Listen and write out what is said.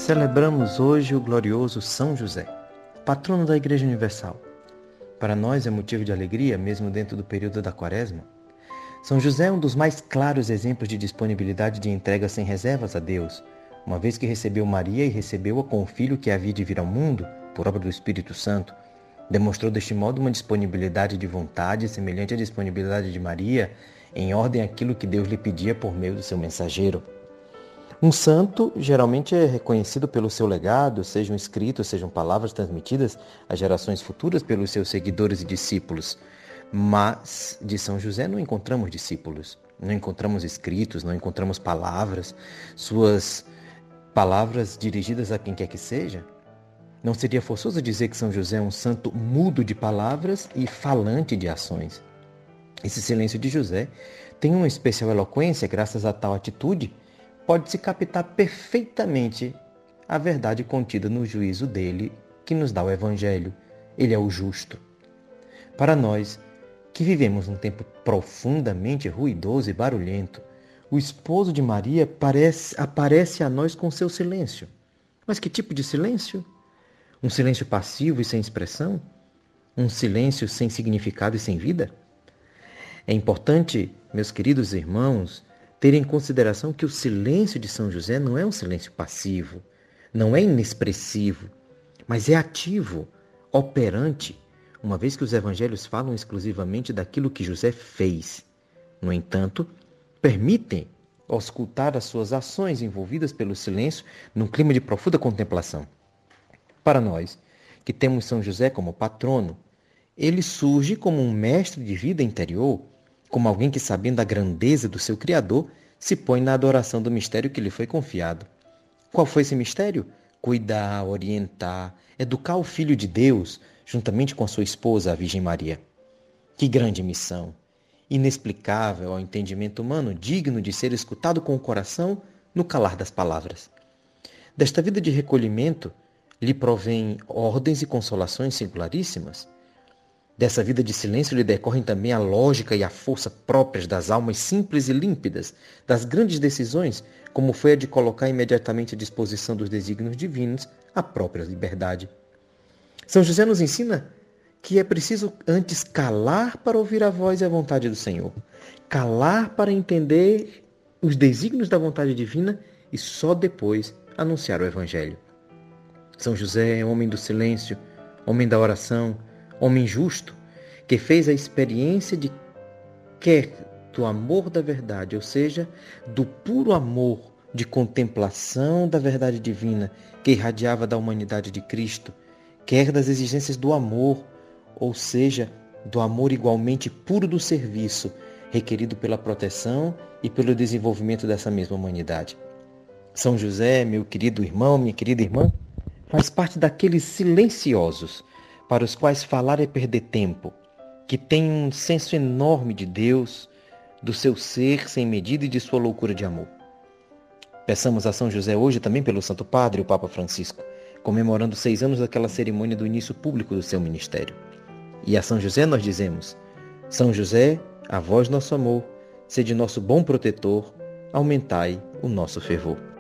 Celebramos hoje o glorioso São José, patrono da Igreja Universal. Para nós é motivo de alegria, mesmo dentro do período da Quaresma. São José é um dos mais claros exemplos de disponibilidade de entrega sem reservas a Deus, uma vez que recebeu Maria e recebeu-a com o Filho que havia de vir ao mundo, por obra do Espírito Santo. Demonstrou deste modo uma disponibilidade de vontade semelhante à disponibilidade de Maria, em ordem àquilo que Deus lhe pedia por meio do seu mensageiro. Um santo geralmente é reconhecido pelo seu legado, sejam escritos, sejam palavras transmitidas a gerações futuras pelos seus seguidores e discípulos. Mas de São José não encontramos discípulos, não encontramos escritos, não encontramos palavras, suas palavras dirigidas a quem quer que seja. Não seria forçoso dizer que São José é um santo mudo de palavras e falante de ações. Esse silêncio de José tem uma especial eloquência, graças a tal atitude, pode-se captar perfeitamente a verdade contida no juízo dele, que nos dá o Evangelho. Ele é o justo. Para nós, que vivemos um tempo profundamente ruidoso e barulhento, o esposo de Maria aparece a nós com seu silêncio. Mas que tipo de silêncio? Um silêncio passivo e sem expressão? Um silêncio sem significado e sem vida? É importante, meus queridos irmãos, ter em consideração que o silêncio de São José não é um silêncio passivo, não é inexpressivo, mas é ativo, operante, uma vez que os evangelhos falam exclusivamente daquilo que José fez. No entanto, permitem auscultar as suas ações envolvidas pelo silêncio num clima de profunda contemplação. Para nós, que temos São José como patrono, ele surge como um mestre de vida interior, como alguém que, sabendo a grandeza do seu Criador, se põe na adoração do mistério que lhe foi confiado. Qual foi esse mistério? Cuidar, orientar, educar o Filho de Deus, juntamente com a sua esposa, a Virgem Maria. Que grande missão! Inexplicável ao entendimento humano, digno de ser escutado com o coração no calar das palavras. Desta vida de recolhimento, lhe provém ordens e consolações singularíssimas. Dessa vida de silêncio lhe decorrem também a lógica e a força próprias das almas simples e límpidas, das grandes decisões, como foi a de colocar imediatamente à disposição dos desígnios divinos a própria liberdade. São José nos ensina que é preciso antes calar para ouvir a voz e a vontade do Senhor, calar para entender os desígnios da vontade divina e só depois anunciar o Evangelho. São José é homem do silêncio, homem da oração, homem justo, que fez a experiência de quer do amor da verdade, ou seja, do puro amor de contemplação da verdade divina que irradiava da humanidade de Cristo, quer das exigências do amor, ou seja, do amor igualmente puro do serviço, requerido pela proteção e pelo desenvolvimento dessa mesma humanidade. São José, meu querido irmão, minha querida irmã, faz parte daqueles silenciosos para os quais falar é perder tempo, que têm um senso enorme de Deus, do seu ser sem medida e de sua loucura de amor. Peçamos a São José hoje também pelo Santo Padre, o Papa Francisco, comemorando 6 anos daquela cerimônia do início público do seu ministério. E a São José nós dizemos: São José, a vós nosso amor, sede nosso bom protetor, aumentai o nosso fervor.